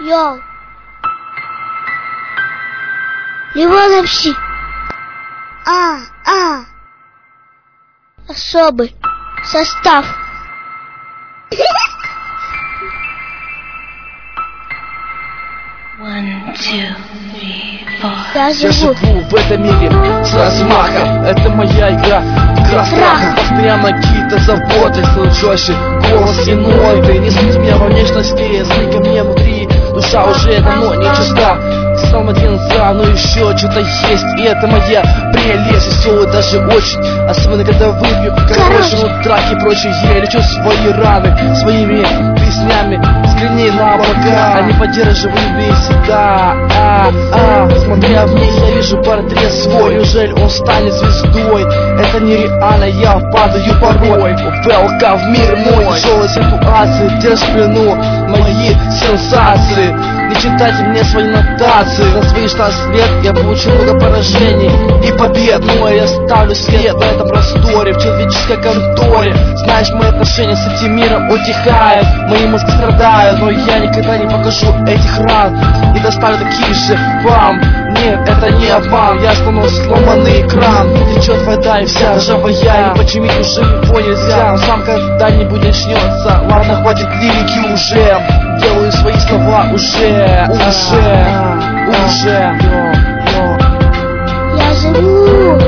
Йоу. Ливановщи. Особый состав. Я живу в этом мире с размахом. Это моя игра, игра страха. Постоянно какие-то заботы, стал жестче, голос иной. Ты не суть меня во внешности, зли ко мне внутри. Душа уже давно не чиста. Сам один за, но еще что-то есть. И это моя прелесть, веселый даже очень. Особенно когда выпью, короче, ну драки и прочее. Я лечу свои раны своими песнями. Взгляни на облака, они поддерживают весь, да. Смотря в них, я вижу портрет свой. Неужели он станет звездой? Это нереально, я падаю порой. Велка в мир мой, тяжелой ситуации. Держь в плену мои сенсации. Не читайте мне свои нотации. За свои 16 лет я получил много поражений и побед. Но я ставлю след в этом просторе, в человеческой конторе. Знаешь, мои отношения с этим миром утихают. Мои мозги страдают, но я никогда не покажу этих ран. И доставлю такие же вам. Нет, это не обман, я стану сломанный экран. Течет вода и вся ржавая. И починить уже его нельзя. Но сам когда-нибудь начнется. Ладно, хватит лирики уже. Делаю свои слова уже. Я живу